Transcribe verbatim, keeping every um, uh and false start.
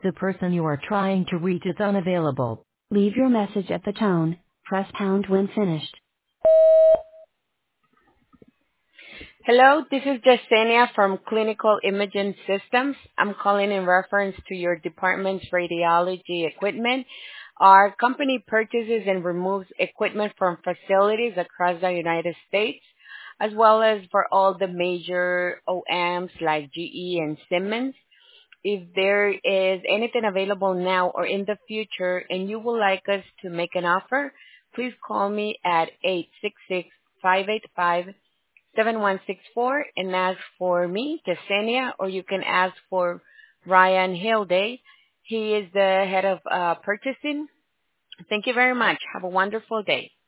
The person you are trying to reach is unavailable. Leave your message at the tone. Press pound when finished. Hello, this is Jasenia from Clinical Imaging Systems. I'm calling in reference to your department's radiology equipment. Our company purchases and removes equipment from facilities across the United States, as well as for all the major O E Ms like G E and Siemens. If there is anything available now or in the future and you would like us to make an offer, please call me at eight six six, five eight five, seven one six four and ask for me, Jasenia, or you can ask for Ryan Hilday. He is the head of uh, purchasing. Thank you very much. Have a wonderful day.